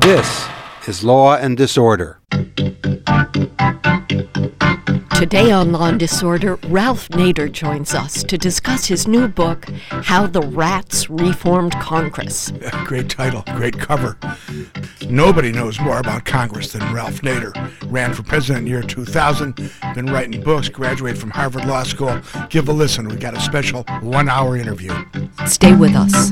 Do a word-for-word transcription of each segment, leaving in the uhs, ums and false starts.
This is Law and Disorder. Today on Law and Disorder, Ralph Nader joins us to discuss his new book, How the Rats Reformed Congress. Great title, great cover. Nobody knows more about Congress than Ralph Nader. Ran for president in the year two thousand, been writing books, graduated from Harvard Law School. Give a listen. We got a special one-hour interview. Stay with us.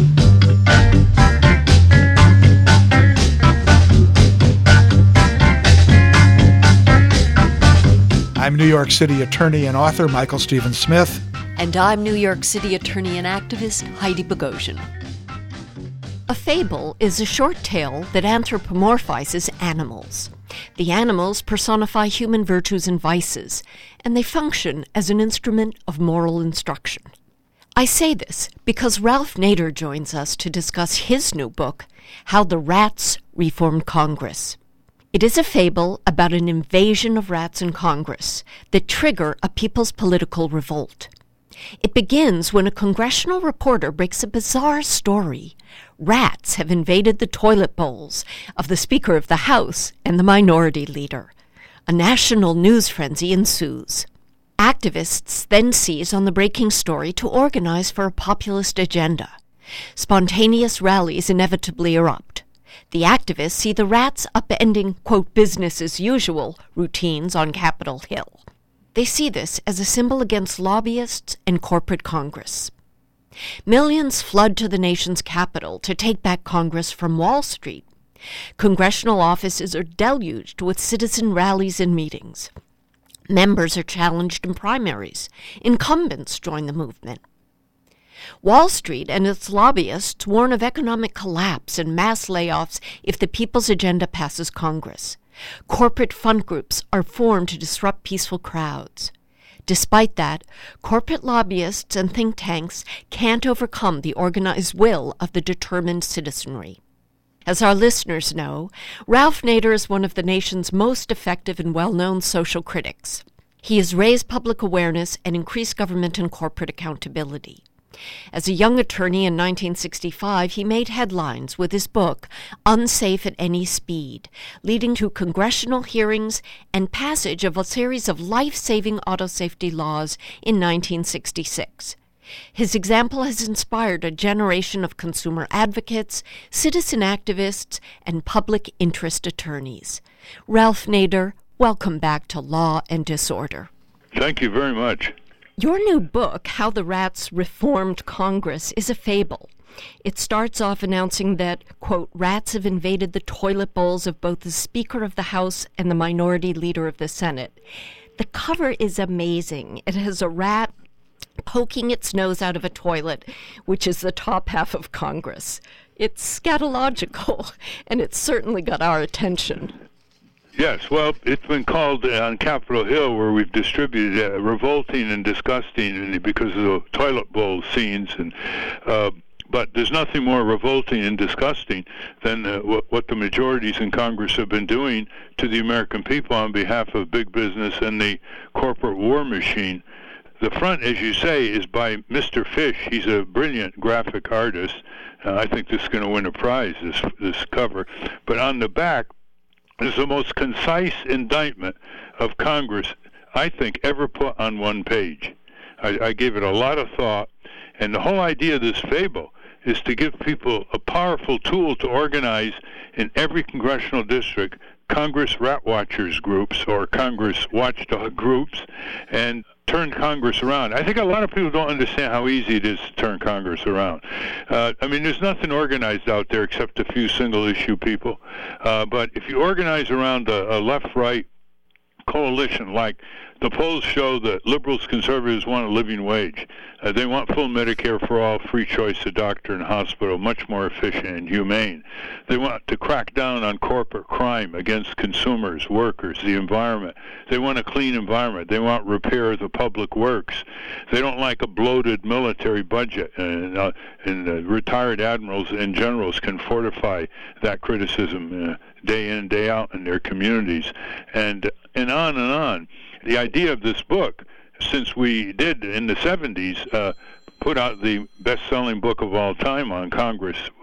I'm New York City attorney and author Michael Stephen Smith. And I'm New York City attorney and activist Heidi Bogosian. A fable is a short tale that anthropomorphizes animals. The animals personify human virtues and vices, and they function as an instrument of moral instruction. I say this because Ralph Nader joins us to discuss his new book, How the Rats Reformed Congress. It is a fable about an invasion of rats in Congress that trigger a people's political revolt. It begins when a congressional reporter breaks a bizarre story. Rats have invaded the toilet bowls of the Speaker of the House and the Minority Leader. A national news frenzy ensues. Activists then seize on the breaking story to organize for a populist agenda. Spontaneous rallies inevitably erupt. The activists see the rats upending, quote, business as usual routines on Capitol Hill. They see this as a symbol against lobbyists and corporate Congress. Millions flood to the nation's capital to take back Congress from Wall Street. Congressional offices are deluged with citizen rallies and meetings. Members are challenged in primaries. Incumbents join the movement. Wall Street and its lobbyists warn of economic collapse and mass layoffs if the People's Agenda passes Congress. Corporate fund groups are formed to disrupt peaceful crowds. Despite that, corporate lobbyists and think tanks can't overcome the organized will of the determined citizenry. As our listeners know, Ralph Nader is one of the nation's most effective and well-known social critics. He has raised public awareness and increased government and corporate accountability. As a young attorney in nineteen sixty-five, he made headlines with his book, Unsafe at Any Speed, leading to congressional hearings and passage of a series of life-saving auto safety laws in nineteen sixty-six. His example has inspired a generation of consumer advocates, citizen activists, and public interest attorneys. Ralph Nader, welcome back to Law and Disorder. Thank you very much. Your new book, How the Rats Reformed Congress, is a fable. It starts off announcing that, quote, rats have invaded the toilet bowls of both the Speaker of the House and the Minority Leader of the Senate. The cover is amazing. It has a rat poking its nose out of a toilet, which is the top half of Congress. It's scatological, and it's certainly got our attention. Yes, well, it's been called uh, on Capitol Hill, where we've distributed uh, revolting and disgusting because of the toilet bowl scenes. And uh, but there's nothing more revolting and disgusting than uh, what, what the majorities in Congress have been doing to the American people on behalf of big business and the corporate war machine. The front, as you say, is by Mister Fish. He's a brilliant graphic artist. Uh, I think this is going to win a prize, this this cover. But on the back is the most concise indictment of Congress, I think, ever put on one page. I, I gave it a lot of thought, and the whole idea of this fable is to give people a powerful tool to organize in every congressional district Congress Rat Watchers groups or Congress Watchdog groups, and turn Congress around. I think a lot of people don't understand how easy it is to turn Congress around. Uh, I mean, there's nothing organized out there except a few single-issue people. Uh, but if you organize around a, a left-right coalition, like the polls show that liberals, conservatives want a living wage. Uh, they want full Medicare for all, free choice of doctor and hospital, much more efficient and humane. They want to crack down on corporate crime against consumers, workers, the environment. They want a clean environment. They want repair of the public works. They don't like a bloated military budget, and, uh, and uh, retired admirals and generals can fortify that criticism uh, day in, day out in their communities, and and on and on. The idea of this book, since we did in the seventies uh, put out the best-selling book of all time on Congress,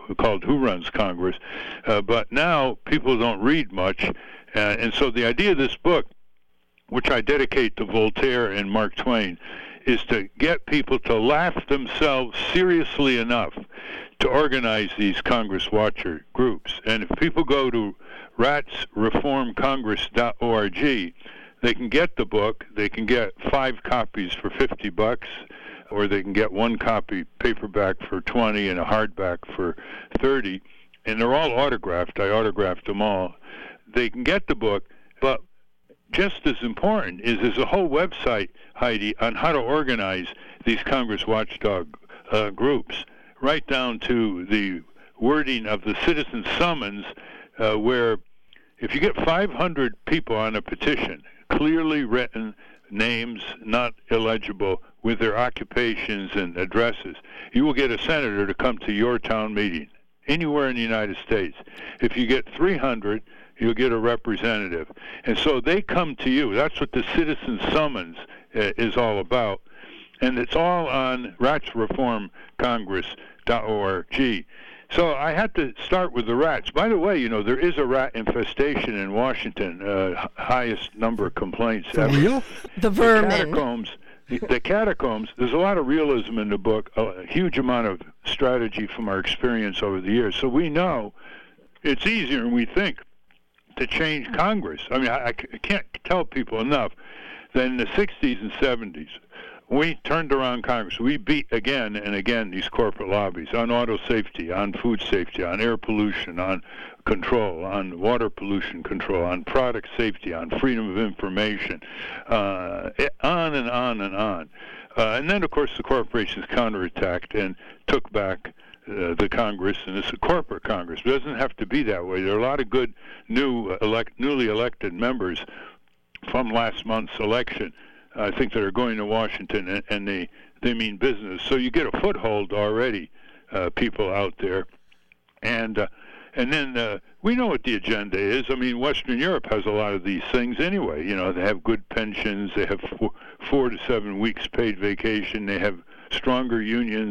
called Who Runs Congress? Uh, but now people don't read much, uh, and so the idea of this book, which I dedicate to Voltaire and Mark Twain, is to get people to laugh themselves seriously enough to organize these Congress Watcher groups. And if people go to rats reform congress dot org, they can get the book. They can get five copies for fifty bucks, or they can get one copy paperback for twenty and a hardback for thirty. And they're all autographed. I autographed them all. They can get the book, but just as important is there's a whole website, Heidi, on how to organize these Congress Watchdog uh, groups, right down to the wording of the citizen summons, uh, where if you get five hundred people on a petition, clearly written names, not illegible, with their occupations and addresses, you will get a senator to come to your town meeting anywhere in the United States. If you get three hundred, you'll get a representative. And so they come to you. That's what the citizen summons uh, is all about. And it's all on rats reform congress dot org. So I had to start with the rats. By the way, you know, there is a rat infestation in Washington, uh, highest number of complaints For ever. real? The vermin. The catacombs, the, the catacombs, there's a lot of realism in the book, a huge amount of strategy from our experience over the years. So we know it's easier than we think to change Congress. I mean, I, I can't tell people enough that in the sixties and seventies, we turned around Congress. We beat again and again these corporate lobbies on auto safety, on food safety, on air pollution, on control, on water pollution control, on product safety, on freedom of information, uh, on and on and on. Uh, and then, of course, the corporations counterattacked and took back uh, the Congress, and it's a corporate Congress. It doesn't have to be that way. There are a lot of good new elect, newly elected members from last month's election, I think, that are going to Washington, and, and they, they mean business. So you get a foothold already, uh, people out there. And uh, and then uh, we know what the agenda is. I mean, Western Europe has a lot of these things anyway. You know, they have good pensions. They have four, four to seven weeks paid vacation. They have stronger unions,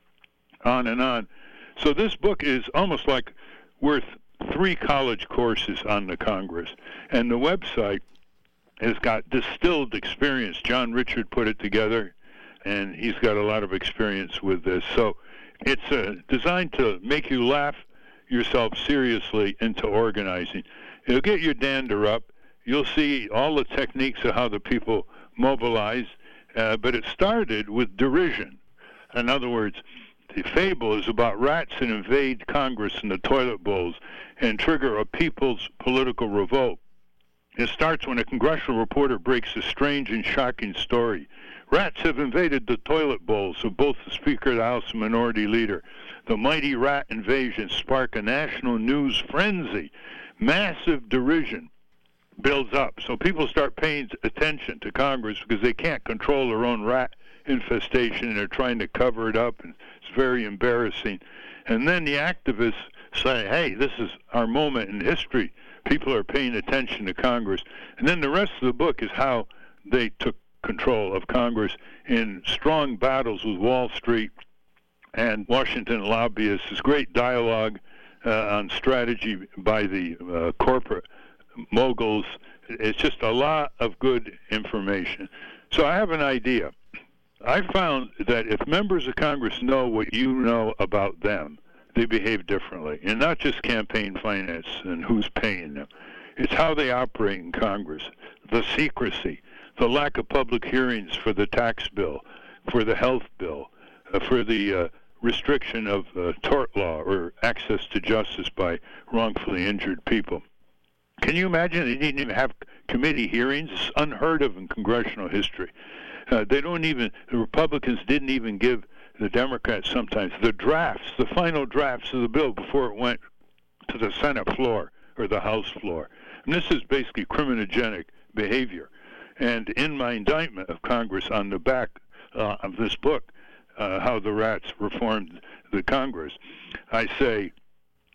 on and on. So this book is almost like worth three college courses on the Congress. And the website has got distilled experience. John Richard put it together, and he's got a lot of experience with this. So it's uh, designed to make you laugh yourself seriously into organizing. It'll get your dander up. You'll see all the techniques of how the people mobilize, uh, but it started with derision. In other words, the fable is about rats that invade Congress in the toilet bowls and trigger a people's political revolt. It starts when a congressional reporter breaks a strange and shocking story. Rats have invaded the toilet bowls of both the Speaker of the House and Minority Leader. The mighty rat invasion sparked a national news frenzy. Massive derision builds up. So people start paying attention to Congress because they can't control their own rat infestation, and they're trying to cover it up, and it's very embarrassing. And then the activists say, hey, this is our moment in history. People are paying attention to Congress. And then the rest of the book is how they took control of Congress in strong battles with Wall Street and Washington lobbyists. This great dialogue uh, on strategy by the uh, corporate moguls. It's just a lot of good information. So I have an idea. I found that if members of Congress know what you know about them, they behave differently, and not just campaign finance and who's paying them. It's how they operate in Congress, the secrecy, the lack of public hearings for the tax bill, for the health bill, uh, for the uh, restriction of uh, tort law or access to justice by wrongfully injured people. Can you imagine they didn't even have committee hearings? It's unheard of in congressional history. Uh, they don't even, the Republicans didn't even give the Democrats sometimes the drafts, the final drafts of the bill before it went to the Senate floor or the House floor. And this is basically criminogenic behavior. And in my indictment of Congress on the back uh, of this book, uh, How the Rats Reformed the Congress, I say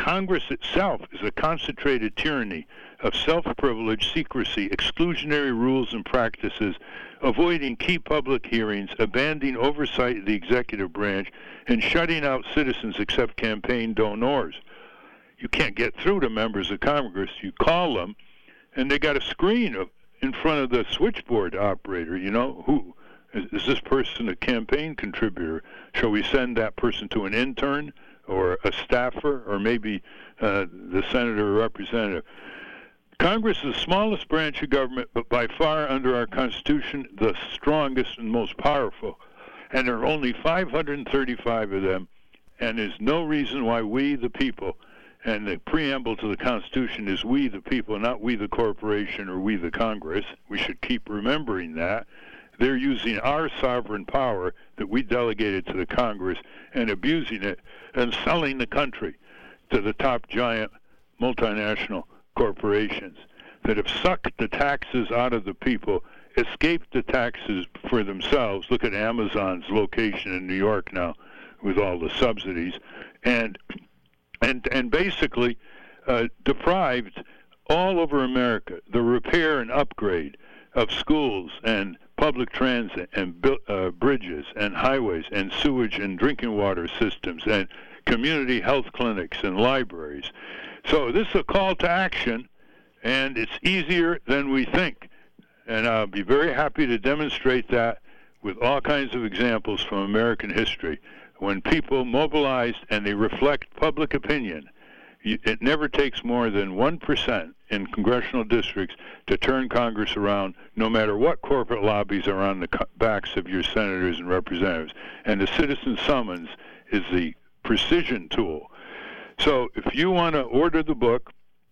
Congress itself is a concentrated tyranny of self-privilege, secrecy, exclusionary rules and practices, avoiding key public hearings, abandoning oversight of the executive branch, and shutting out citizens except campaign donors. You can't get through to members of Congress. You call them, and they got a screen of, in front of the switchboard operator. You know, who is, is this person a campaign contributor? Shall we send that person to an intern or a staffer or maybe uh, the senator or representative? Congress is the smallest branch of government, but by far under our Constitution, the strongest and most powerful. And there are only five hundred thirty-five of them, and there's no reason why we, the people, and the preamble to the Constitution is we, the people, not we, the corporation, or we, the Congress. We should keep remembering that. They're using our sovereign power that we delegated to the Congress and abusing it and selling the country to the top giant multinational corporations that have sucked the taxes out of the people, escaped the taxes for themselves. Look at Amazon's location in New York now with all the subsidies, and and and basically uh, deprived all over America the repair and upgrade of schools and public transit and uh, bridges and highways and sewage and drinking water systems and community health clinics and libraries. So this is a call to action, and it's easier than we think. And I'll be very happy to demonstrate that with all kinds of examples from American history. When people mobilize and they reflect public opinion, it never takes more than one percent in congressional districts to turn Congress around, no matter what corporate lobbies are on the backs of your senators and representatives. And the citizen summons is the precision tool. So if you want to order the book,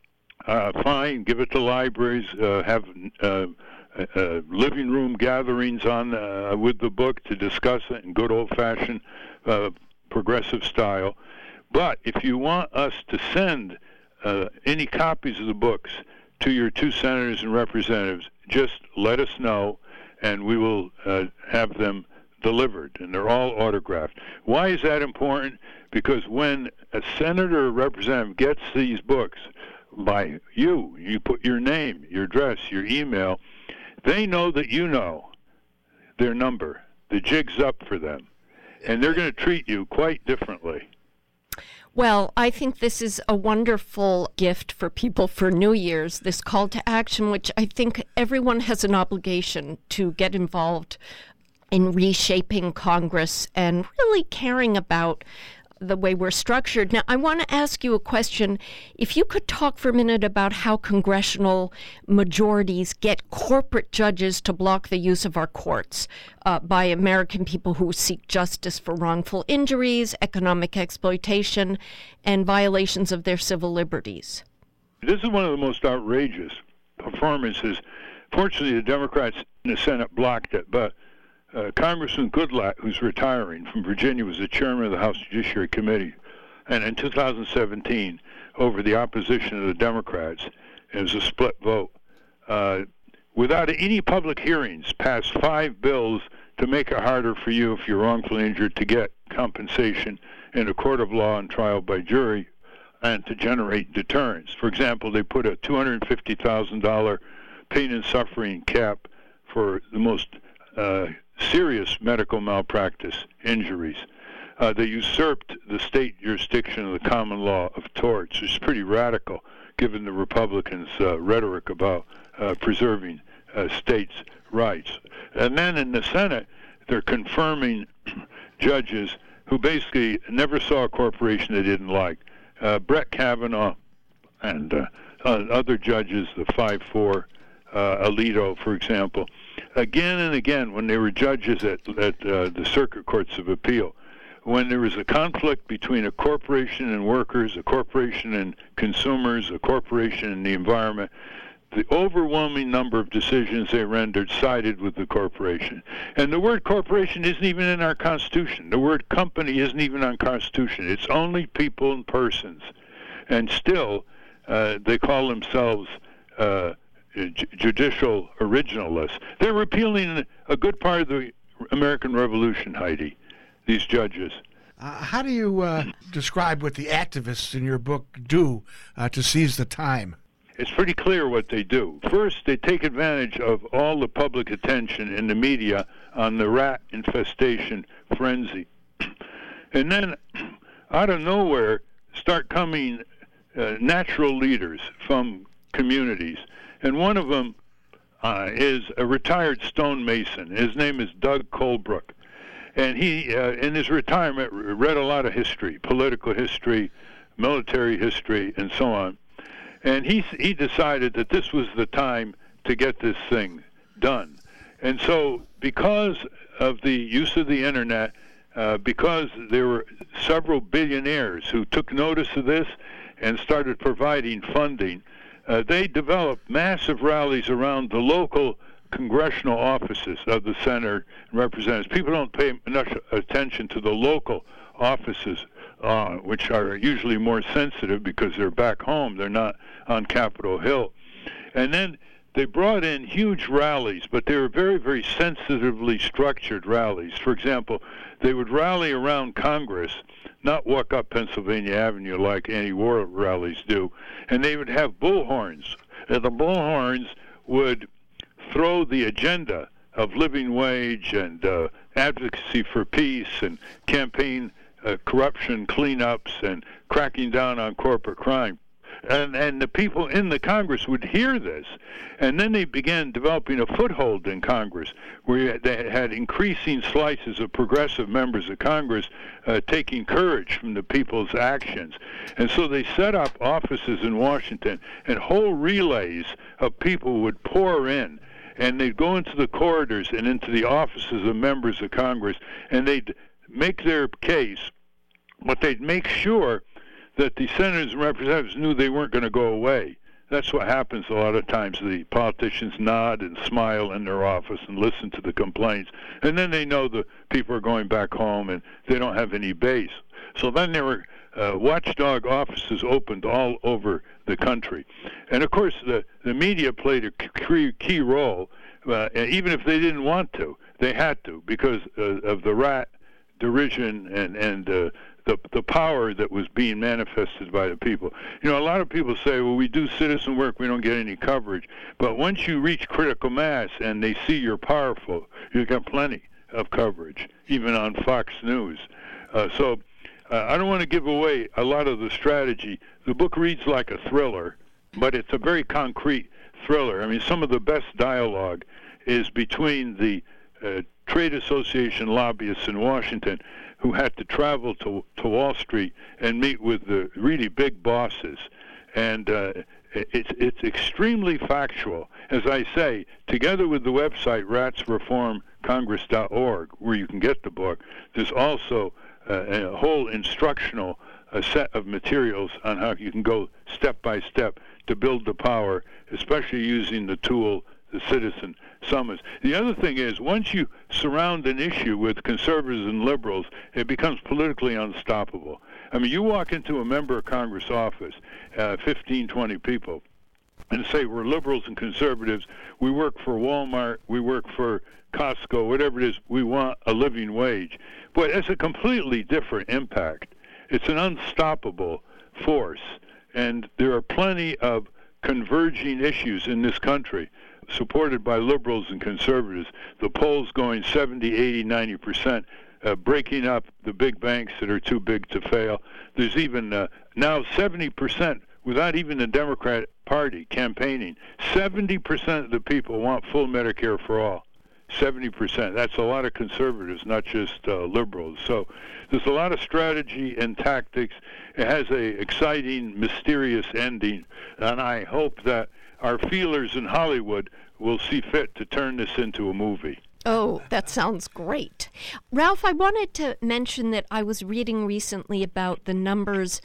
uh, fine, give it to libraries, uh, have uh, uh, living room gatherings on uh, with the book to discuss it in good old-fashioned uh, progressive style. But if you want us to send uh, any copies of the books to your two senators and representatives, just let us know, and we will uh, have them delivered, and they're all autographed. Why is that important? Because when a senator or representative gets these books by you, you put your name, your address, your email, they know that you know their number. The jig's up for them, and they're going to treat you quite differently. Well, I think this is a wonderful gift for people for New Year's, this call to action, which I think everyone has an obligation to get involved in reshaping Congress and really caring about the way we're structured. Now, I want to ask you a question. If you could talk for a minute about how congressional majorities get corporate judges to block the use of our courts uh, by American people who seek justice for wrongful injuries, economic exploitation, and violations of their civil liberties. This is one of the most outrageous performances. Fortunately, the Democrats in the Senate blocked it, but Uh, Congressman Goodlatte, who's retiring from Virginia, was the chairman of the House Judiciary Committee. And in two thousand seventeen, over the opposition of the Democrats, it was a split vote, uh, without any public hearings, passed five bills to make it harder for you, if you're wrongfully injured, to get compensation in a court of law and trial by jury, and to generate deterrence. For example, they put a two hundred fifty thousand dollars pain and suffering cap for the most uh, serious medical malpractice injuries. Uh, they usurped the state jurisdiction of the common law of torts, which is pretty radical given the Republicans' uh, rhetoric about uh, preserving uh, states' rights. And then in the Senate, they're confirming judges who basically never saw a corporation they didn't like. Uh, Brett Kavanaugh and uh, uh, other judges, the five four, uh, Alito, for example, again and again, when they were judges at, at uh, the circuit courts of appeal, when there was a conflict between a corporation and workers, a corporation and consumers, a corporation and the environment, the overwhelming number of decisions they rendered sided with the corporation. And the word corporation isn't even in our Constitution. The word company isn't even on Constitution. It's only people and persons. And still, uh, they call themselves uh, J- judicial originalists. They're repealing a good part of the American Revolution, Heidi, these judges. Uh, how do you uh, describe what the activists in your book do uh, to seize the time? It's pretty clear what they do. First, they take advantage of all the public attention in the media on the rat infestation frenzy. And then, out of nowhere, start coming uh, natural leaders from communities. And one of them uh, is a retired stonemason. His name is Doug Colebrook. And he, uh, in his retirement, read a lot of history, political history, military history, and so on. And he he decided that this was the time to get this thing done. And so because of the use of the Internet, uh, because there were several billionaires who took notice of this and started providing funding, uh, they developed massive rallies around the local congressional offices of the Senate and Representatives. People don't pay enough attention to the local offices, uh, which are usually more sensitive because they're back home. They're not on Capitol Hill. And then they brought in huge rallies, but they were very, very sensitively structured rallies. For example, they would rally around Congress, not walk up Pennsylvania Avenue like anti-war rallies do, and they would have bullhorns. And the bullhorns would throw the agenda of living wage and uh, advocacy for peace and campaign uh, corruption cleanups and cracking down on corporate crime. And, and the people in the Congress would hear this, and then they began developing a foothold in Congress, where they had increasing slices of progressive members of Congress uh, taking courage from the people's actions. And so they set up offices in Washington, and whole relays of people would pour in, and they'd go into the corridors and into the offices of members of Congress, and they'd make their case, but they'd make sure that the senators and representatives knew they weren't going to go away. That's what happens a lot of times. The politicians nod and smile in their office and listen to the complaints, and then they know the people are going back home and they don't have any base. So then there were uh, watchdog offices opened all over the country. And of course, the, the media played a key, key role, uh, and even if they didn't want to, they had to, because uh, of the rat derision and, and uh, the the power that was being manifested by the people. You know, a lot of people say, well, we do citizen work, we don't get any coverage. But once you reach critical mass and they see you're powerful, you got plenty of coverage, even on Fox News. Uh, so uh, I don't want to give away a lot of the strategy. The book reads like a thriller, but it's a very concrete thriller. I mean, some of the best dialogue is between the uh, trade association lobbyists in Washington who had to travel to to Wall Street and meet with the really big bosses. And uh, it's it's extremely factual. As I say, together with the website rats reform congress dot org, where you can get the book, there's also uh, a whole instructional uh, set of materials on how you can go step by step to build the power, especially using the tool, the citizen summons. The other thing is, once you surround an issue with conservatives and liberals, it becomes politically unstoppable. I mean, you walk into a member of Congress office, uh, fifteen, twenty people, and say, we're liberals and conservatives, we work for Walmart, we work for Costco, whatever it is, we want a living wage. But it's a completely different impact. It's an unstoppable force. And there are plenty of converging issues in this country supported by liberals and conservatives, the polls going seventy, eighty, ninety percent, uh, breaking up the big banks that are too big to fail. There's even uh, now seventy percent, without even the Democrat Party campaigning, seventy percent of the people want full Medicare for all. seventy percent. That's a lot of conservatives, not just uh, liberals. So there's a lot of strategy and tactics. It has a exciting, mysterious ending, and I hope that our feelers in Hollywood will see fit to turn this into a movie. Oh, that sounds great. Ralph, I wanted to mention that I was reading recently about the numbers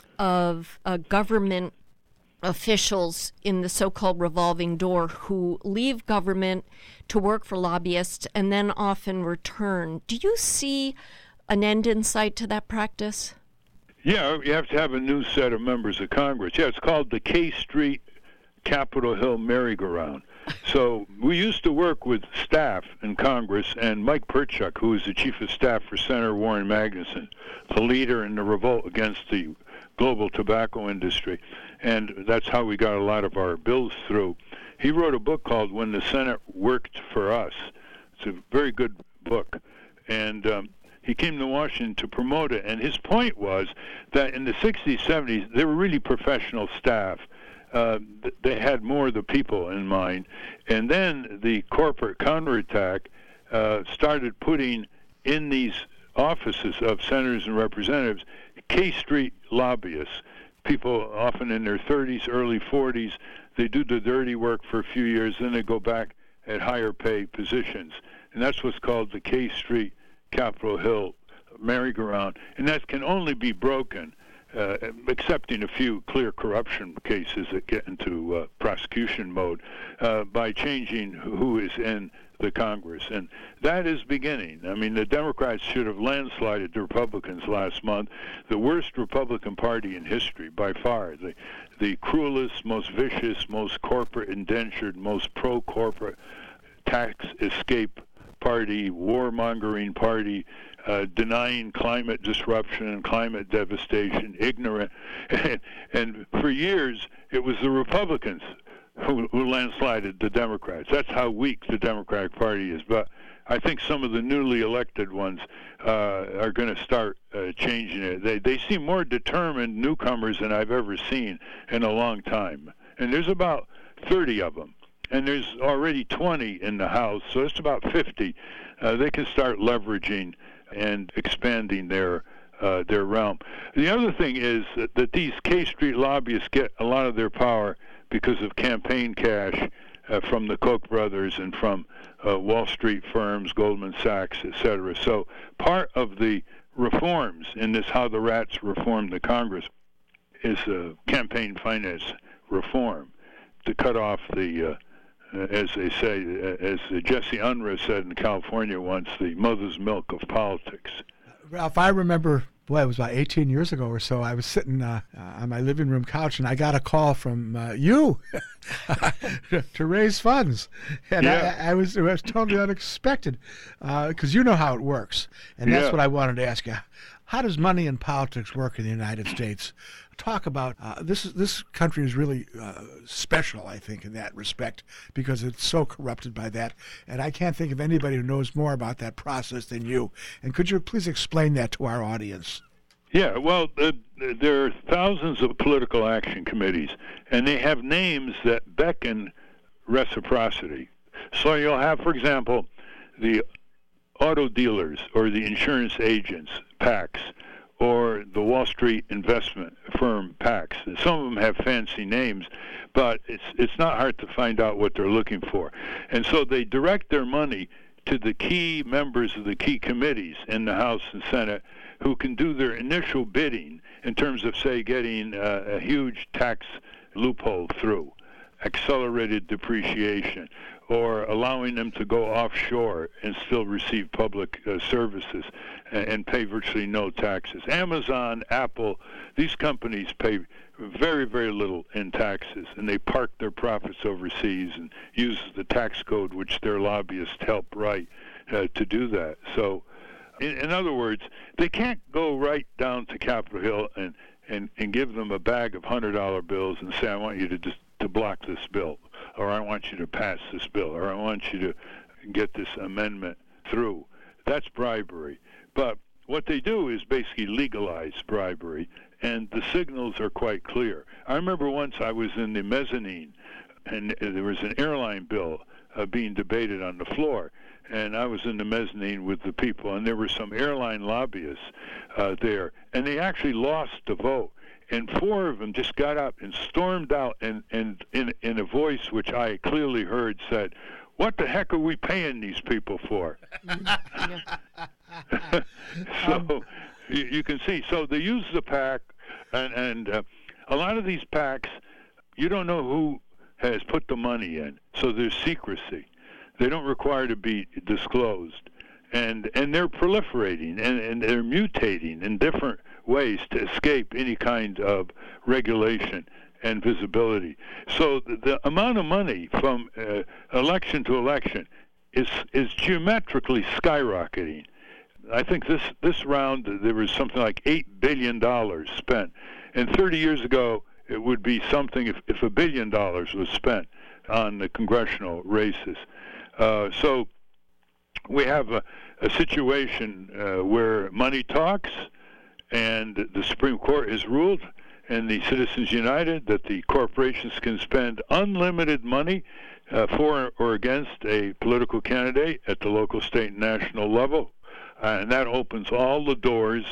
of uh, government officials in the so-called revolving door who leave government to work for lobbyists and then often return. Do you see an end in sight to that practice? Yeah, you have to have a new set of members of Congress. Yeah, it's called the K Street Capitol Hill merry-go-round. So we used to work with staff in Congress, and Mike Perchuk, who was the chief of staff for Senator Warren Magnuson, the leader in the revolt against the global tobacco industry, and that's how we got a lot of our bills through. He wrote a book called When the Senate Worked for Us. It's a very good book, and um, he came to Washington to promote it, and his point was that in the sixties, seventies, they were really professional staff. Uh, they had more of the people in mind. And then the corporate counterattack uh, started putting in these offices of senators and representatives K Street lobbyists, people often in their thirties, early forties. They do the dirty work for a few years, then they go back at higher pay positions. And that's what's called the K Street Capitol Hill merry-go-round. And that can only be broken Uh, excepting a few clear corruption cases that get into uh, prosecution mode, uh, by changing who is in the Congress. And that is beginning. I mean, the Democrats should have landslided the Republicans last month, the worst Republican Party in history by far, the, the cruelest, most vicious, most corporate indentured, most pro-corporate tax escape party, warmongering party, uh, denying climate disruption and climate devastation, ignorant. And, and for years, it was the Republicans who, who landslided the Democrats. That's how weak the Democratic Party is. But I think some of the newly elected ones uh, are going to start uh, changing it. They, they seem more determined newcomers than I've ever seen in a long time. And there's about thirty of them. And there's already twenty in the House, so it's about fifty. Uh, they can start leveraging and expanding their uh, their realm. The other thing is that, that these K Street lobbyists get a lot of their power because of campaign cash uh, from the Koch brothers and from uh, Wall Street firms, Goldman Sachs, et cetera. So part of the reforms in this How the Rats Reformed the Congress is uh, campaign finance reform to cut off the... Uh, Uh, as they say, uh, as uh, Jesse Unruh said in California once, the mother's milk of politics. Ralph, I remember, boy, it was about eighteen years ago or so, I was sitting uh, uh, on my living room couch, and I got a call from uh, you to raise funds. And yeah. I, I was it was totally unexpected, because uh, you know how it works. And that's yeah. what I wanted to ask you. How does money in politics work in the United States? Talk about uh, this. This country is really uh, special, I think, in that respect, because it's so corrupted by that. And I can't think of anybody who knows more about that process than you. And could you please explain that to our audience? Yeah, well, uh, there are thousands of political action committees, and they have names that beckon reciprocity. So you'll have, for example, the auto dealers or the insurance agents, PACs, or the Wall Street investment firm PACs. Some of them have fancy names, but it's it's not hard to find out what they're looking for. And so they direct their money to the key members of the key committees in the House and Senate who can do their initial bidding in terms of, say, getting uh, a huge tax loophole through, accelerated depreciation, or allowing them to go offshore and still receive public uh, services and, and pay virtually no taxes. Amazon, Apple, these companies pay very, very little in taxes, and they park their profits overseas and use the tax code which their lobbyists help write uh, to do that. So, in, in other words, they can't go right down to Capitol Hill and, and, and give them a bag of one hundred dollar bills and say, I want you to just to block this bill, or I want you to pass this bill, or I want you to get this amendment through. That's bribery. But what they do is basically legalize bribery, and the signals are quite clear. I remember once I was in the mezzanine, and there was an airline bill uh, being debated on the floor, and I was in the mezzanine with the people, and there were some airline lobbyists uh, there, and they actually lost the vote. And four of them just got up and stormed out, and, and in, in a voice which I clearly heard said, what the heck are we paying these people for? So um, you, you can see. So they use the PAC, and, and uh, a lot of these PACs, you don't know who has put the money in. So there's secrecy. They don't require to be disclosed. And, and they're proliferating, and, and they're mutating in different ways to escape any kind of regulation and visibility. So the, the amount of money from uh, election to election is is geometrically skyrocketing. I think this this round there was something like eight billion dollars spent, and thirty years ago it would be something if, if a billion dollars was spent on the congressional races. Uh, so we have a, a situation uh, where money talks, and the Supreme Court has ruled, and the Citizens United, that the corporations can spend unlimited money uh, for or against a political candidate at the local, state, and national level. Uh, and that opens all the doors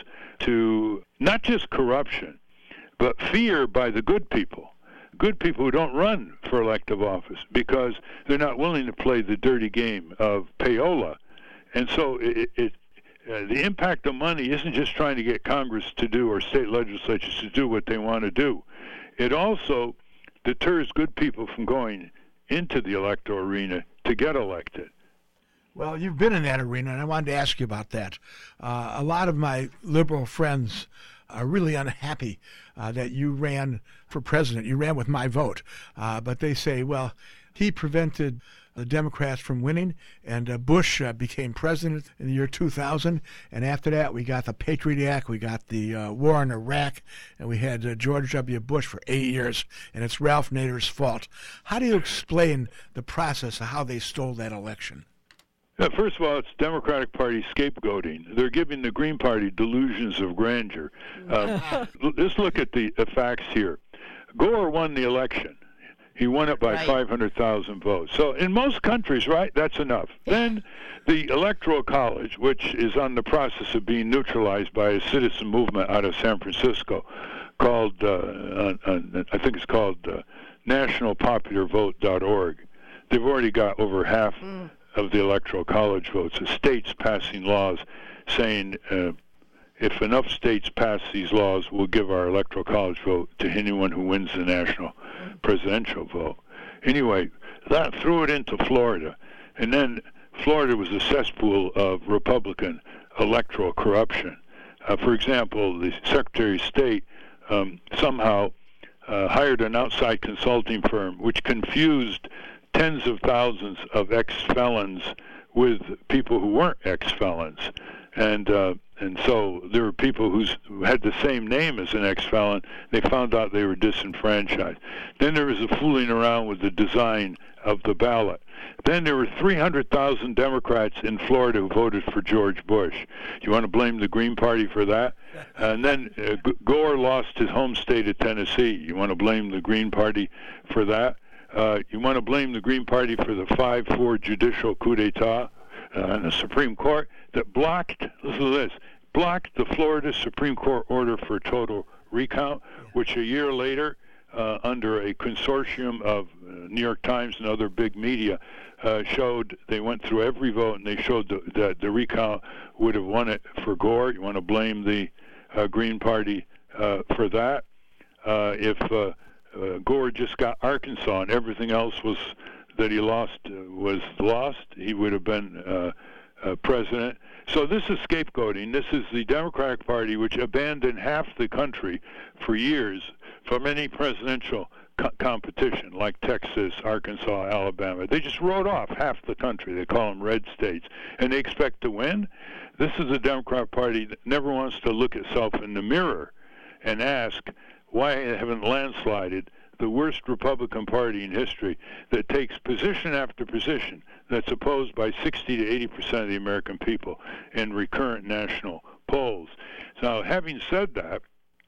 to not just corruption, but fear by the good people. Good people who don't run for elective office because they're not willing to play the dirty game of payola. And so it, it, uh, the impact of money isn't just trying to get Congress to do or state legislatures to do what they want to do. It also deters good people from going into the electoral arena to get elected. Well, you've been in that arena, and I wanted to ask you about that. Uh, a lot of my liberal friends are really unhappy uh, that you ran for president. You ran with my vote. Uh, but they say, well, he prevented the Democrats from winning, and uh, Bush uh, became president in the year two thousand. And after that, we got the Patriot Act, we got the uh, war in Iraq, and we had uh, George W. Bush for eight years, and it's Ralph Nader's fault. How do you explain the process of how they stole that election? Yeah, first of all, it's Democratic Party scapegoating. They're giving the Green Party delusions of grandeur. Um, let's look at the uh, facts here. Gore won the election. He won it by right. five hundred thousand votes. So in most countries, right, that's enough. Then the Electoral College, which is on the process of being neutralized by a citizen movement out of San Francisco called, uh, uh, uh, I think it's called uh, national popular vote dot org. They've already got over half mm. of the Electoral College votes. The states passing laws saying uh, if enough states pass these laws, we'll give our Electoral College vote to anyone who wins the national presidential vote. Anyway, that threw it into Florida. And then Florida was a cesspool of Republican electoral corruption. Uh, for example, the Secretary of State um, somehow uh, hired an outside consulting firm which confused tens of thousands of ex-felons with people who weren't ex-felons. And uh, and so there were people who's, who had the same name as an ex-felon. They found out they were disenfranchised. Then there was a fooling around with the design of the ballot. Then there were three hundred thousand Democrats in Florida who voted for George Bush. You want to blame the Green Party for that? And then uh, G- Gore lost his home state of Tennessee. You want to blame the Green Party for that? Uh, you want to blame the Green Party for the five four judicial coup d'etat uh, in the Supreme Court that blocked, listen to this, blocked the Florida Supreme Court order for total recount, which a year later, uh, under a consortium of uh, New York Times and other big media, uh, showed, they went through every vote and they showed the, that the recount would have won it for Gore. You want to blame the uh, Green Party uh, for that? Uh, if uh, uh, Gore just got Arkansas and everything else was that he lost uh, was lost, he would have been uh, uh, president. So this is scapegoating. This is the Democratic Party, which abandoned half the country for years from any presidential co- competition, like Texas, Arkansas, Alabama. They just wrote off half the country. They call them red states, and they expect to win. This is a Democratic Party that never wants to look itself in the mirror and ask, why haven't landslided the worst Republican Party in history that takes position after position that's opposed by sixty to eighty percent of the American people in recurrent national polls. Now, having said that,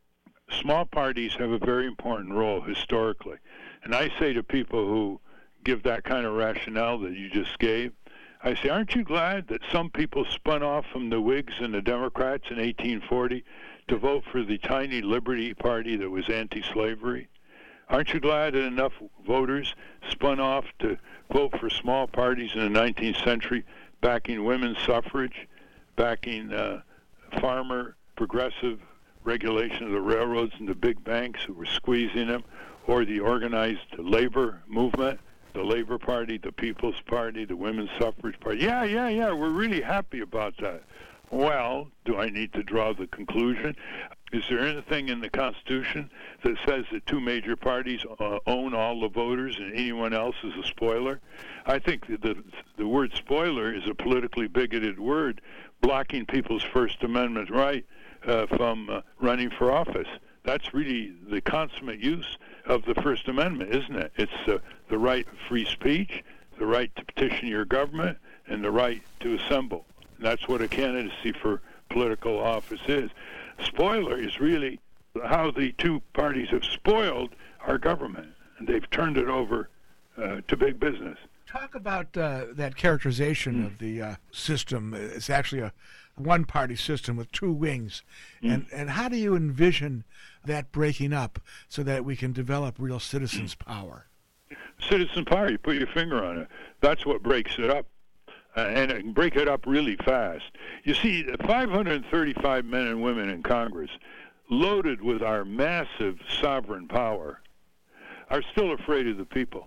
small parties have a very important role historically. And I say to people who give that kind of rationale that you just gave, I say, aren't you glad that some people spun off from the Whigs and the Democrats in eighteen forty to vote for the tiny Liberty Party that was anti-slavery? Aren't you glad that enough voters spun off to vote for small parties in the nineteenth century, backing women's suffrage, backing uh, farmer progressive regulation of the railroads and the big banks who were squeezing them, or the organized labor movement, the Labor Party, the People's Party, the Women's Suffrage Party? Yeah, yeah, yeah, we're really happy about that. Well, do I need to draw the conclusion? Is there anything in the Constitution that says that two major parties uh, own all the voters and anyone else is a spoiler? I think the, the the word spoiler is a politically bigoted word, blocking people's First Amendment right uh, from uh, running for office. That's really the consummate use of the First Amendment, isn't it? It's uh, the right of free speech, the right to petition your government, and the right to assemble. And that's what a candidacy for political office is. Spoiler is really how the two parties have spoiled our government, and they've turned it over uh, to big business. Talk about uh, that characterization mm. of the uh, system. It's actually a one-party system with two wings. Mm. And, and how do you envision that breaking up so that we can develop real citizens' mm. power? Citizen power, you put your finger on it. That's what breaks it up. Uh, and it can break it up really fast. You see, five hundred thirty-five men and women in Congress, loaded with our massive sovereign power, are still afraid of the people.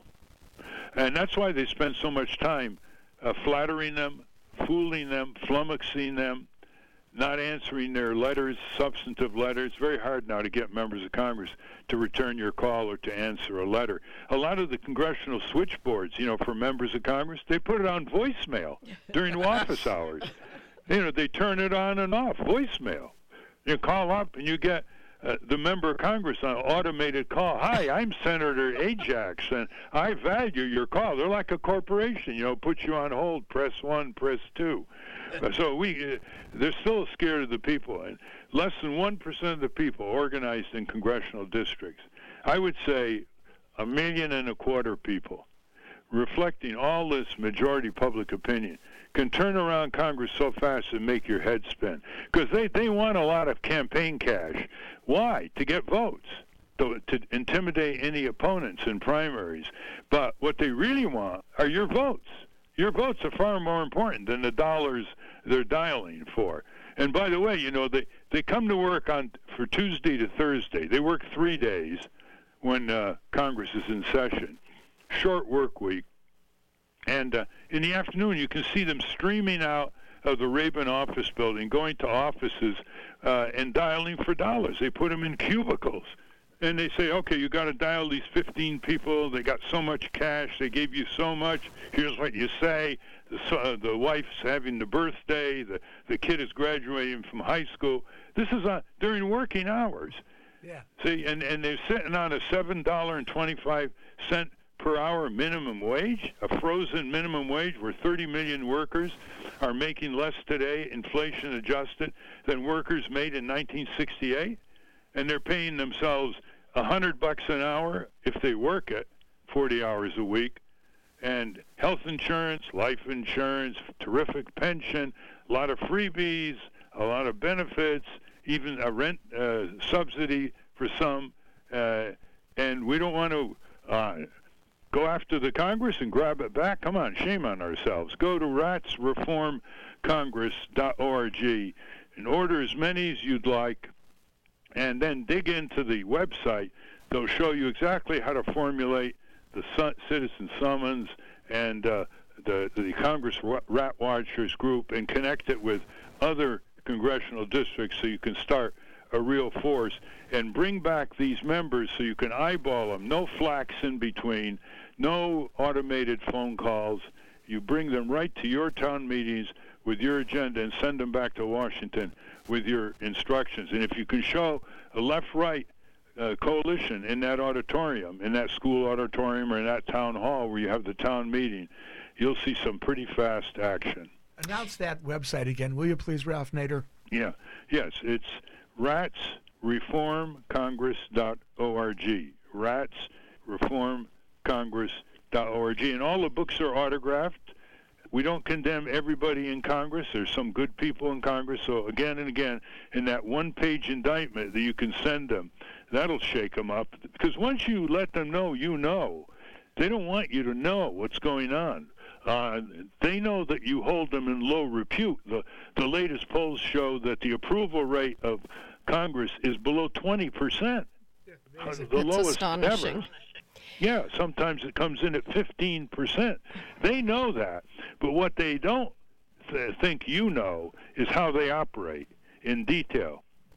And that's why they spend so much time uh, flattering them, fooling them, flummoxing them, not answering their letters, substantive letters. It's very hard now to get members of Congress to return your call or to answer a letter. A lot of the congressional switchboards, you know, for members of Congress, they put it on voicemail during office hours. You know, they turn it on and off, voicemail. You call up and you get uh, the member of Congress on an automated call. Hi, I'm Senator Ajax, and I value your call. They're like a corporation, you know, put you on hold, press one, press two. So we, uh, they're still scared of the people, and less than one percent of the people organized in congressional districts. I would say a million and a quarter people, reflecting all this majority public opinion, can turn around Congress so fast and make your head spin. Because they, they want a lot of campaign cash. Why? To get votes, to, to intimidate any opponents in primaries. But what they really want are your votes. Your votes are far more important than the dollars they're dialing for. And by the way, you know, they, they come to work on for Tuesday to Thursday. They work three days when uh, Congress is in session. Short work week. And uh, in the afternoon, you can see them streaming out of the Rabin office building, going to offices uh, and dialing for dollars. They put them in cubicles. And they say, okay, you got to dial these fifteen people. They got so much cash. They gave you so much. Here's what you say. The, uh, the wife's having the birthday. The, the kid is graduating from high school. This is uh, during working hours. Yeah. See, and, and they're sitting on a seven dollars and twenty-five cents per hour minimum wage, a frozen minimum wage where thirty million workers are making less today, inflation adjusted, than workers made in nineteen sixty-eight. And they're paying themselves a hundred bucks an hour if they work it forty hours a week, and health insurance, life insurance, terrific pension, a lot of freebies, a lot of benefits, even a rent uh, subsidy for some, uh, and we don't want to uh, go after the Congress and grab it back. Come on, shame on ourselves. Go to rats reform congress dot org and order as many as you'd like, and then dig into the website. They'll show you exactly how to formulate the su- citizen summons and uh, the, the Congress Rat Watchers group, and connect it with other congressional districts so you can start a real force and bring back these members so you can eyeball them. No flax in between, no automated phone calls. You bring them right to your town meetings with your agenda and send them back to Washington with your instructions. And if you can show a left-right uh, coalition in that auditorium, in that school auditorium or in that town hall where you have the town meeting, you'll see some pretty fast action. Announce that website again, will you please, Ralph Nader? Yeah, yes, it's rats reform congress dot org, rats reform congress dot org, and all the books are autographed. We don't condemn everybody in Congress. There's some good people in Congress. So again and again, in that one-page indictment that you can send them, that'll shake them up. Because once you let them know, you know. They don't want you to know what's going on. Uh, they know that you hold them in low repute. The, the latest polls show that the approval rate of Congress is below twenty percent. Uh, the it's lowest astonishing. ever. Yeah, sometimes it comes in at fifteen percent. They know that, but what they don't th- think you know is how they operate in detail.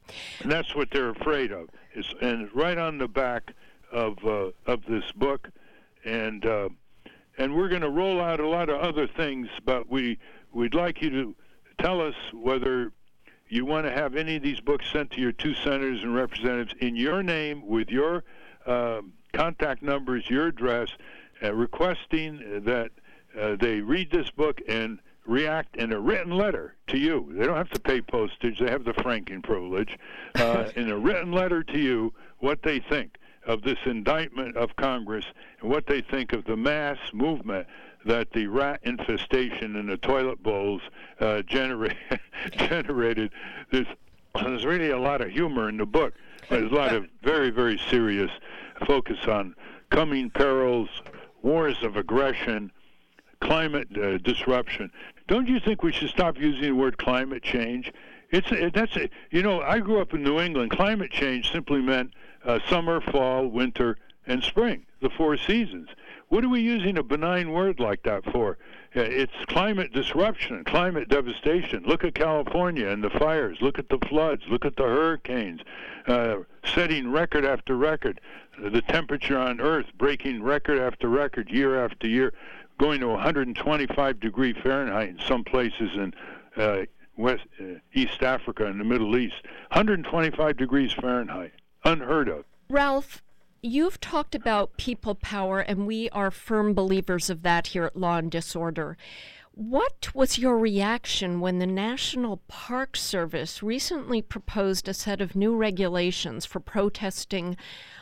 And that's what they're afraid of. It's, and it's right on the back of uh, of this book, and uh, and we're going to roll out a lot of other things, but we we'd like you to tell us whether you want to have any of these books sent to your two senators and representatives in your name with your uh, contact numbers, your address, uh, requesting that uh, they read this book and react in a written letter to you. They don't have to pay postage. They have the franking privilege. Uh, in a written letter to you, what they think of this indictment of Congress and what they think of the mass movement that the rat infestation in the toilet bowls uh, generate, generated. There's, there's really a lot of humor in the book. There's a lot of very, very serious focus on coming perils, wars of aggression, climate uh, disruption. Don't you think we should stop using the word climate change? It's it, that's a, you know, I grew up in New England. Climate change simply meant uh, summer, fall, winter, and spring, the four seasons. What are we using a benign word like that for? Uh, it's climate disruption, climate devastation. Look at California and the fires. Look at the floods. Look at the hurricanes, uh, setting record after record. The temperature on Earth breaking record after record, year after year, going to one hundred twenty-five degree Fahrenheit in some places in uh, West uh, East Africa and the Middle East. one hundred twenty-five degrees Fahrenheit, unheard of. Ralph, you've talked about people power, and we are firm believers of that here at Law and Disorder. What was your reaction when the National Park Service recently proposed a set of new regulations for protesting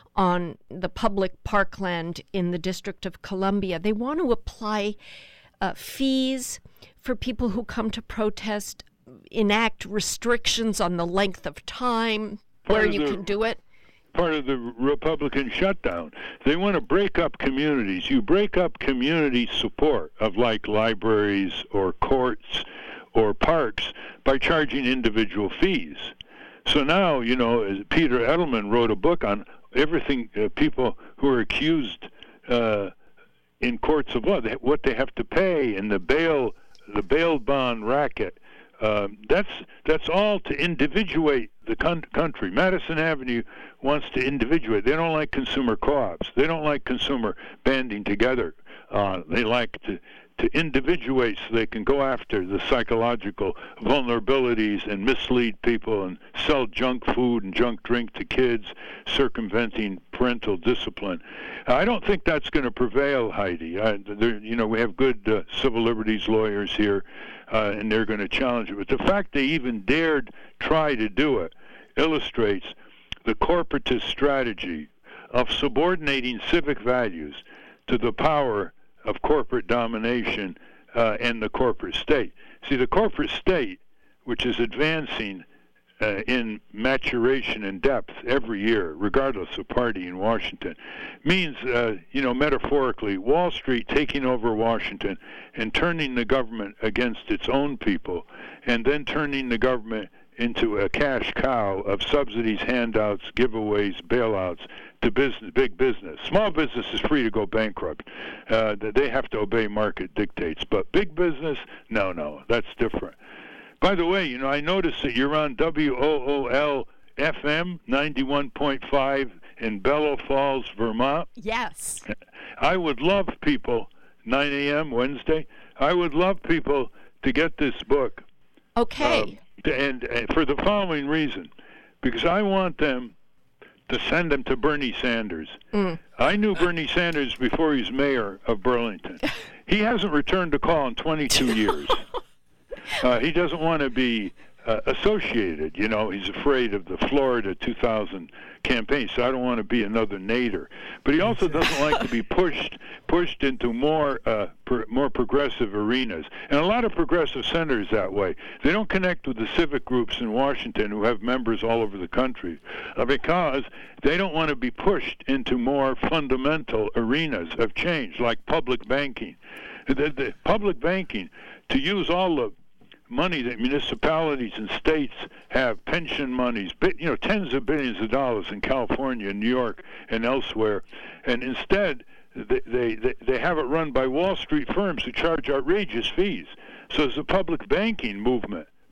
on the public parkland in the District of Columbia? They want to apply uh, fees for people who come to protest, enact restrictions on the length of time Part where of you the- can do it. Part of the Republican shutdown. They want to break up communities. You break up community support of like libraries or courts or parks by charging individual fees. So now, you know, as Peter Edelman wrote a book on everything, uh, people who are accused uh, in courts of law, they, what they have to pay, and the bail, the bail bond racket. Uh, that's that's all to individuate the con- country. Madison Avenue wants to individuate. They don't like consumer co-ops. They don't like consumer banding together. Uh, they like to, to individuate so they can go after the psychological vulnerabilities and mislead people and sell junk food and junk drink to kids, circumventing parental discipline. I don't think that's going to prevail, Heidi. I, there, you know, we have good uh, civil liberties lawyers here, uh, and they're going to challenge it. But the fact they even dared try to do it illustrates the corporatist strategy of subordinating civic values to the power of corporate domination uh, and the corporate state. See, the corporate state, which is advancing uh, in maturation and depth every year, regardless of party in Washington, means, uh, you know, metaphorically, Wall Street taking over Washington and turning the government against its own people, and then turning the government into a cash cow of subsidies, handouts, giveaways, bailouts to business, big business. Small business is free to go bankrupt. Uh, they have to obey market dictates. But big business, no, no, that's different. By the way, you know, I noticed that you're on W O O L F M ninety-one point five in Bellow Falls, Vermont. Yes. I would love people, nine a.m. Wednesday, I would love people to get this book. Okay. Um, And, and for the following reason, because I want them to send them to Bernie Sanders. Mm. I knew Bernie Sanders before he was mayor of Burlington. He hasn't returned a call in twenty-two years. Uh, he doesn't want to be uh, associated. You know, he's afraid of the Florida two thousand campaign, so I don't want to be another Nader. But he also doesn't like to be pushed pushed into more uh, pro- more progressive arenas. And a lot of progressive senators that way. They don't connect with the civic groups in Washington who have members all over the country uh, because they don't want to be pushed into more fundamental arenas of change, like public banking. The, the public banking, to use all the money that municipalities and states have, pension monies, you know, tens of billions of dollars in California, New York, and elsewhere, and instead they, they, they have it run by Wall Street firms who charge outrageous fees. So there's a public banking movement,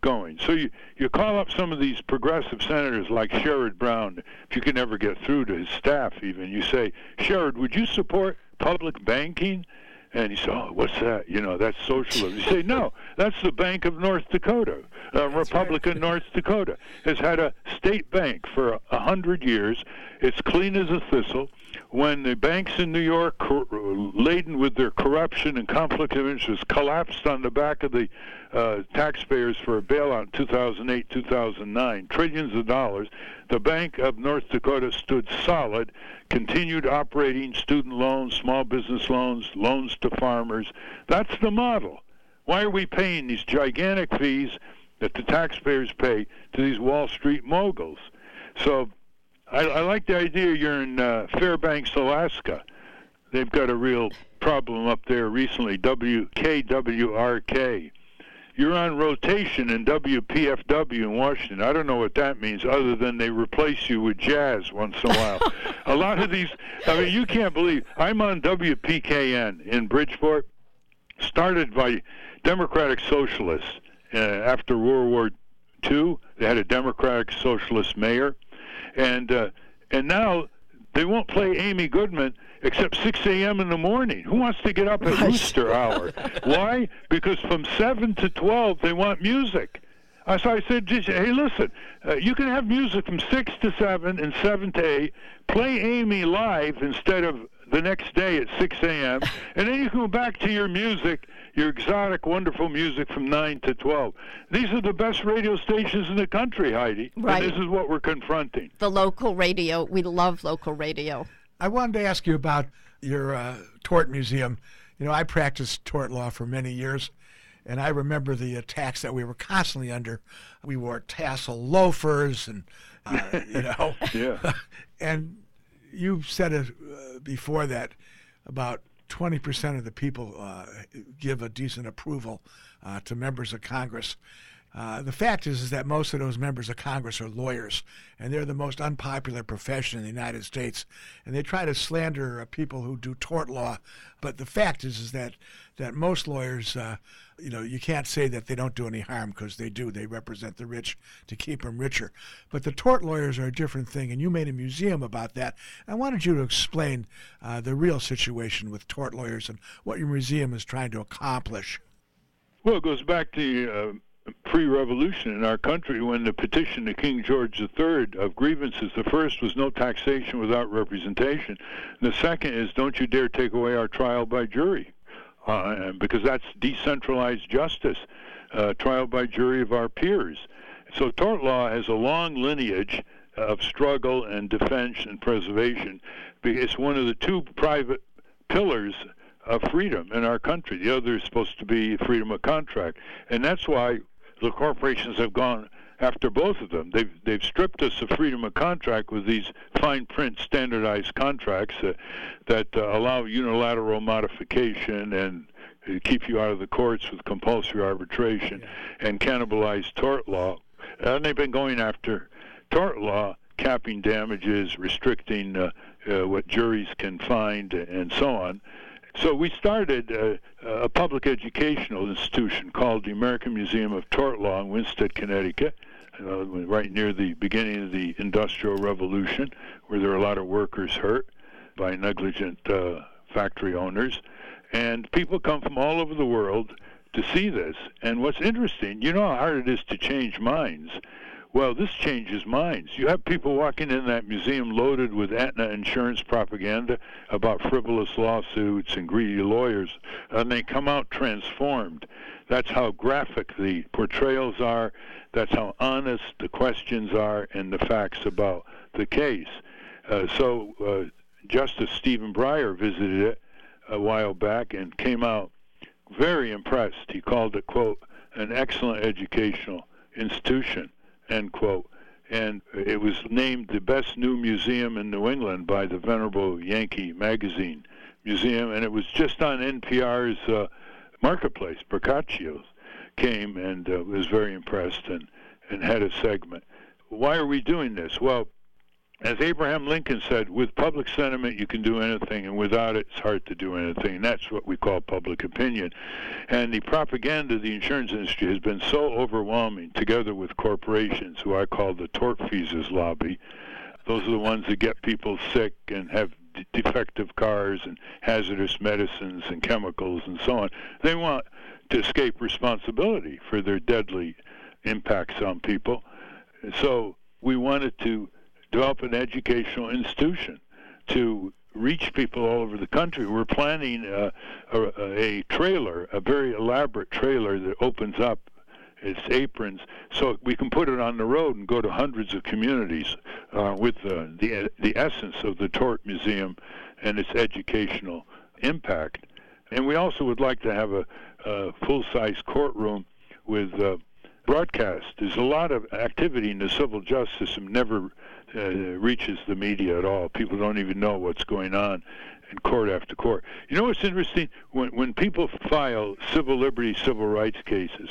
going. So you, you call up some of these progressive senators like Sherrod Brown, if you can ever get through to his staff even, you say, Sherrod, would you support public banking? And he said, oh, what's that? You know, that's socialism. You say, no, that's the Bank of North Dakota. Uh, Republican North Dakota has had a state bank for a hundred years. It's clean as a thistle. When the banks in New York, cor- laden with their corruption and conflict of interest, collapsed on the back of the uh, taxpayers for a bailout in two thousand eight, two thousand nine, trillions of dollars, the Bank of North Dakota stood solid, continued operating student loans, small business loans, loans to farmers. That's the model. Why are we paying these gigantic fees that the taxpayers pay to these Wall Street moguls? So I, I like the idea you're in uh, Fairbanks, Alaska. They've got a real problem up there recently, W K W R K. You're on rotation in W P F W in Washington. I don't know what that means other than they replace you with jazz once in a while. A lot of these, I mean, you can't believe, I'm on W P K N in Bridgeport, started by Democratic Socialists. Uh, after World War Two, they had a Democratic Socialist mayor. And uh, and now they won't play Amy Goodman except six a.m. in the morning. Who wants to get up at rooster hour? Why? Because from seven to twelve, they want music. Uh, so I said, hey, listen, uh, you can have music from six to seven and seven to eight. Play Amy live instead of the next day at six a.m., and then you can go back to your music, your exotic, wonderful music from nine to twelve. These are the best radio stations in the country, Heidi. Right. And this is what we're confronting. The local radio. We love local radio. I wanted to ask you about your uh, tort museum. You know, I practiced tort law for many years, and I remember the attacks that we were constantly under. We wore tassel loafers and, uh, you know. Yeah. And you said it uh, before that about twenty percent of the people uh, give a decent approval uh, to members of Congress. Uh, the fact is, is that most of those members of Congress are lawyers, and they're the most unpopular profession in the United States. And they try to slander uh, people who do tort law. But the fact is, is that, that most lawyers, uh, you know, you can't say that they don't do any harm because they do. They represent the rich to keep them richer. But the tort lawyers are a different thing, and you made a museum about that. I wanted you to explain uh, the real situation with tort lawyers and what your museum is trying to accomplish. Well, it goes back to uh, pre-revolution in our country when the petition to King George the Third of grievances, the first was no taxation without representation. The second is don't you dare take away our trial by jury, uh, because that's decentralized justice, uh, trial by jury of our peers. So tort law has a long lineage of struggle and defense and preservation. It's one of the two private pillars of freedom in our country. The other is supposed to be freedom of contract. And that's why the corporations have gone after both of them. They've they've stripped us of freedom of contract with these fine print standardized contracts uh, that uh, allow unilateral modification and uh, keep you out of the courts with compulsory arbitration, yeah. and cannibalize tort law. And they've been going after tort law, capping damages, restricting uh, uh, what juries can find, and so on. So we started uh, a public educational institution called the American Museum of Tort Law in Winsted, Connecticut, uh, right near the beginning of the Industrial Revolution, where there were a lot of workers hurt by negligent uh, factory owners. And people come from all over the world to see this. And what's interesting, you know how hard it is to change minds. Well, this changes minds. You have people walking in that museum loaded with Aetna insurance propaganda about frivolous lawsuits and greedy lawyers, and they come out transformed. That's how graphic the portrayals are. That's how honest the questions are and the facts about the case. Uh, so uh, Justice Stephen Breyer visited it a while back and came out very impressed. He called it, quote, an excellent educational institution, end quote. And it was named the best new museum in New England by the venerable Yankee Magazine Museum, and it was just on N P R's uh, Marketplace. Boccaccio came and uh, was very impressed and, and had a segment. Why are we doing this? Well, as Abraham Lincoln said, with public sentiment you can do anything, and without it, it's hard to do anything. And that's what we call public opinion. And the propaganda of the insurance industry has been so overwhelming, together with corporations, who I call the tortfeasors lobby. Those are the ones that get people sick and have d- defective cars and hazardous medicines and chemicals and so on. They want to escape responsibility for their deadly impacts on people. So we wanted to develop an educational institution to reach people all over the country. We're planning uh, a, a trailer, a very elaborate trailer that opens up its aprons so we can put it on the road and go to hundreds of communities uh, with uh, the the essence of the Tort Museum and its educational impact. And we also would like to have a, a full-size courtroom with uh, broadcast. There's a lot of activity in the civil justice system never uh, reaches the media at all. People don't even know what's going on in court after court. You know what's interesting? When when people file civil liberties, civil rights cases,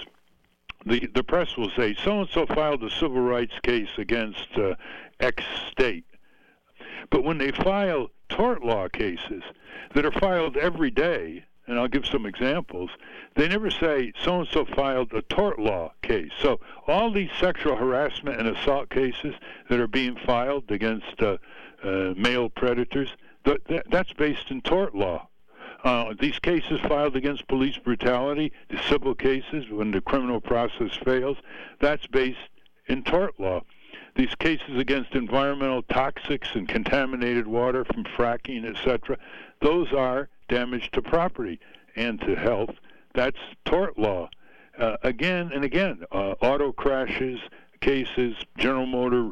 the the press will say, so-and-so filed a civil rights case against uh, X state. But when they file tort law cases that are filed every day, and I'll give some examples, they never say so-and-so filed a tort law case. So all these sexual harassment and assault cases that are being filed against uh, uh, male predators, th- th- that's based in tort law. Uh, these cases filed against police brutality, the civil cases when the criminal process fails, that's based in tort law. These cases against environmental toxics and contaminated water from fracking, et cetera, those are damage to property and to health. That's tort law. Uh, again and again, uh, auto crashes, cases, General Motor,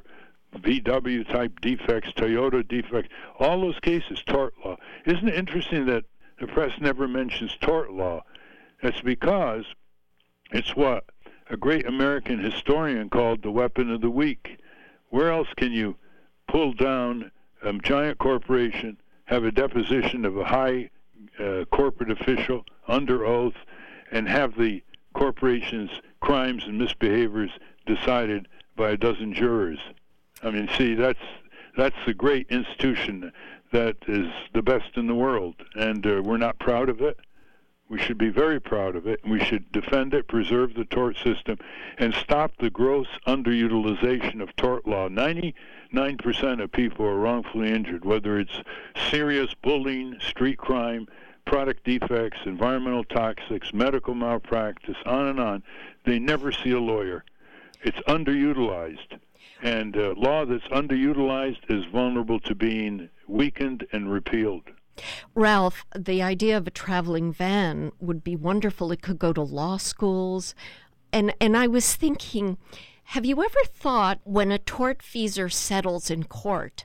V W type defects, Toyota defects, all those cases, tort law. Isn't it interesting that the press never mentions tort law? It's because it's what a great American historian called the weapon of the weak. Where else can you pull down a giant corporation, have a deposition of a high uh, corporate official under oath, and have the corporation's crimes and misbehaviors decided by a dozen jurors? I mean, see, that's that's a great institution that is the best in the world, and uh, we're not proud of it. We should be very proud of it, and we should defend it, preserve the tort system, and stop the gross underutilization of tort law. ninety-nine percent of people are wrongfully injured, whether it's serious bullying, street crime, product defects, environmental toxics, medical malpractice, on and on. They never see a lawyer. It's underutilized. And uh, law that's underutilized is vulnerable to being weakened and repealed. Ralph, the idea of a traveling van would be wonderful. It could go to law schools. And and I was thinking, have you ever thought when a tortfeasor settles in court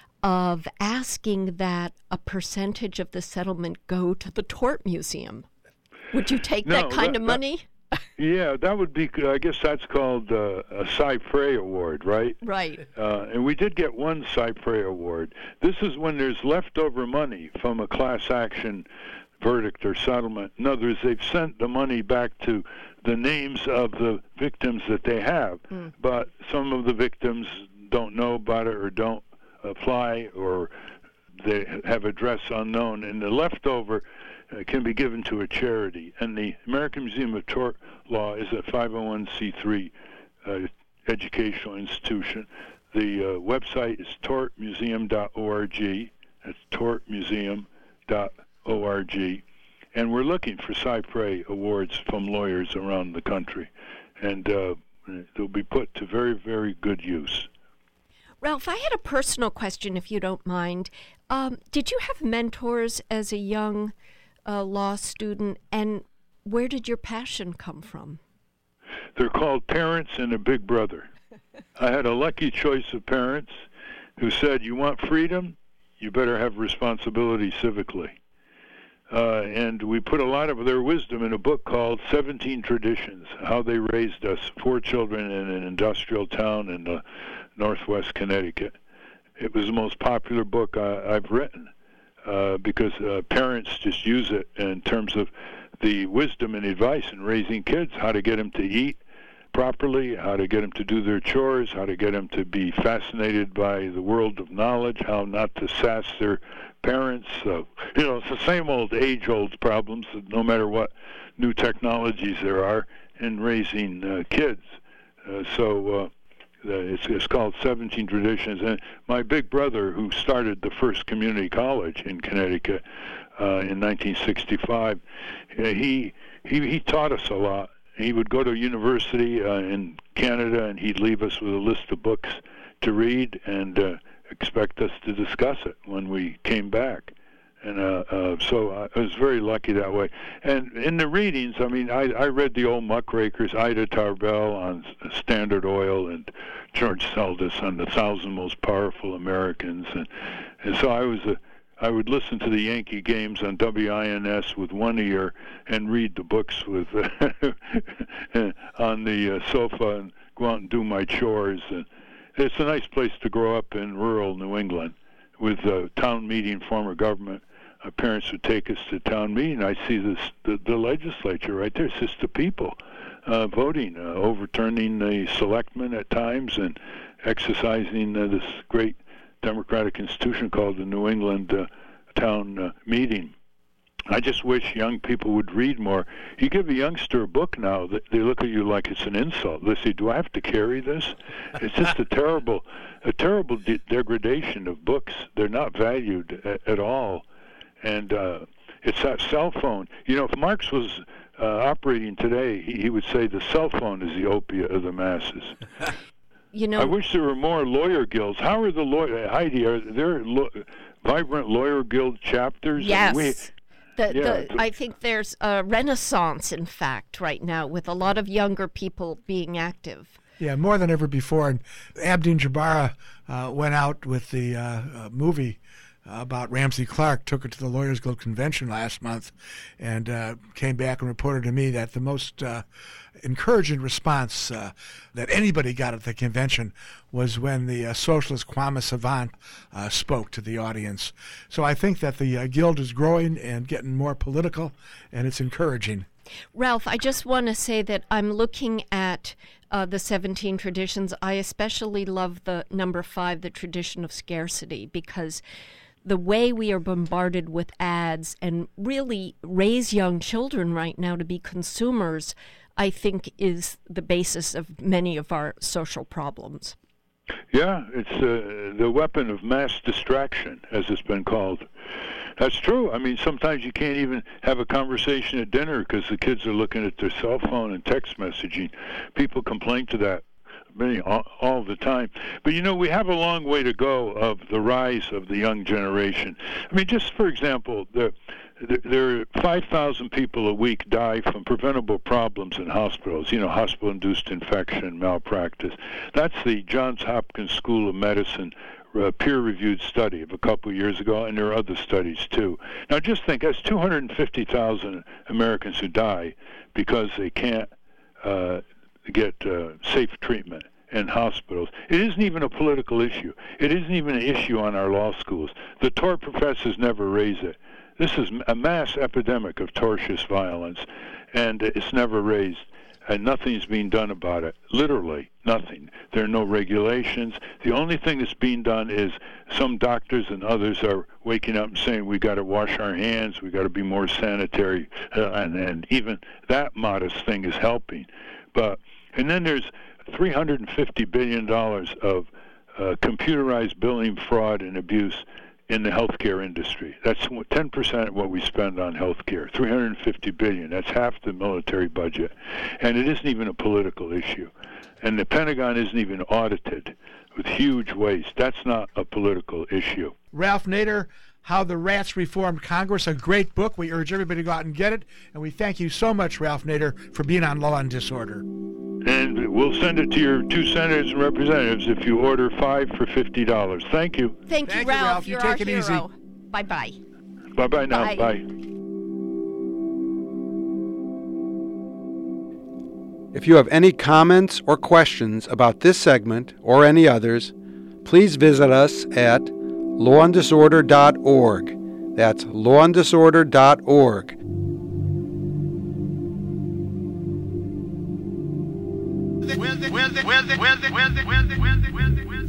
of asking that a percentage of the settlement go to the Tort Museum? Would you take no, that kind that, of money? That, yeah, that would be, I guess that's called uh, a Cypre Award, right? Right. Uh, and we did get one Cypre Award. This is when there's leftover money from a class action verdict or settlement. In other words, they've sent the money back to the names of the victims that they have, mm. but some of the victims don't know about it or don't apply, or they have address unknown, and the leftover uh, can be given to a charity. And the American Museum of Tort Law is a five oh one c three uh, educational institution. The uh, website is tort museum dot org. That's tort museum dot org. And we're looking for Cypre Awards from lawyers around the country. And uh, they'll be put to very, very good use. Ralph, I had a personal question, if you don't mind. Um, did you have mentors as a young uh, law student, and where did your passion come from? They're called parents and a big brother. I had a lucky choice of parents who said, you want freedom, you better have responsibility civically. Uh, and we put a lot of their wisdom in a book called seventeen Traditions, How They Raised Us, Four Children in an Industrial Town in uh, Northwest Connecticut. It was the most popular book I, I've written uh, because uh, parents just use it in terms of the wisdom and advice in raising kids, how to get them to eat properly, how to get them to do their chores, how to get them to be fascinated by the world of knowledge, how not to sass their parents. Uh, you know, it's the same old age-old problems, no matter what new technologies there are in raising uh, kids. Uh, so uh, it's, it's called seventeen Traditions. And my big brother, who started the first community college in Connecticut uh, in nineteen sixty-five, uh, he, he he taught us a lot. He would go to a university uh, in Canada, and he'd leave us with a list of books to read and uh, expect us to discuss it when we came back. And uh, uh, so I was very lucky that way. And in the readings, I mean, I, I read the old muckrakers, Ida Tarbell on Standard Oil and George Seldes on The Thousand Most Powerful Americans. And, and so I was a I would listen to the Yankee games on W I N S with one ear and read the books with uh, on the uh, sofa and go out and do my chores. And it's a nice place to grow up in rural New England with uh, town meeting, former government. Uh, parents would take us to town meeting. I'd see this, the, the legislature right there. It's just the people uh, voting, uh, overturning the selectmen at times and exercising uh, this great democratic institution called the New England uh, Town uh, Meeting. I just wish young people would read more. You give a youngster a book now, they look at you like it's an insult. They say, "Do I have to carry this?" It's just a terrible, a terrible de- degradation of books. They're not valued a- at all, and uh, it's that cell phone. You know, if Marx was uh, operating today, he, he would say the cell phone is the opiate of the masses. You know, I wish there were more lawyer guilds. How are the lawyer Heidi? Are there lo- vibrant lawyer guild chapters? Yes. We, the, yeah. the, I think there's a renaissance, in fact, right now, with a lot of younger people being active. Yeah, more than ever before. And Abdeen Jabara uh, went out with the uh, uh, movie about Ramsey Clark, took it to the Lawyers Guild Convention last month, and uh, came back and reported to me that the most uh, encouraging response uh, that anybody got at the convention was when the uh, socialist Kwame Savant uh, spoke to the audience. So I think that the uh, Guild is growing and getting more political, and it's encouraging. Ralph, I just want to say that I'm looking at uh, the seventeen Traditions. I especially love the number five, the tradition of scarcity, because the way we are bombarded with ads and really raise young children right now to be consumers, I think, is the basis of many of our social problems. Yeah, it's uh, the weapon of mass distraction, as it's been called. That's true. I mean, sometimes you can't even have a conversation at dinner because the kids are looking at their cell phone and text messaging. People complain to that many all, all the time. But, you know, we have a long way to go of the rise of the young generation. I mean, just for example, the there are five thousand people a week die from preventable problems in hospitals, you know, hospital-induced infection, malpractice. That's the Johns Hopkins School of Medicine uh, peer-reviewed study of a couple of years ago, and there are other studies, too. Now, just think, that's two hundred fifty thousand Americans who die because they can't uh, get uh, safe treatment in hospitals. It isn't even a political issue. It isn't even an issue on our law schools. The tort professors never raise it. This is a mass epidemic of tortious violence, and it's never raised, and nothing's being done about it. Literally, nothing. There are no regulations. The only thing that's being done is some doctors and others are waking up and saying, we got to wash our hands, we got to be more sanitary, uh, and, and even that modest thing is helping. But and then there's three hundred fifty billion dollars of uh, computerized billing fraud and abuse in the healthcare industry. That's ten percent of what we spend on healthcare, three hundred fifty billion dollars. That's half the military budget. And it isn't even a political issue. And the Pentagon isn't even audited with huge waste. That's not a political issue. Ralph Nader, How the Rats Reformed Congress, a great book. We urge everybody to go out and get it. And we thank you so much, Ralph Nader, for being on Law and Disorder. And we'll send it to your two senators and representatives if you order five for fifty dollars. Thank you. Thank, Thank you, you, Ralph. Ralph. You You're take our it hero. easy. Bye-bye. Bye-bye now. Bye. Bye. If you have any comments or questions about this segment or any others, please visit us at law and disorder dot org. That's law and disorder dot org. with it, with it, with it, with it, with it, with it, with it.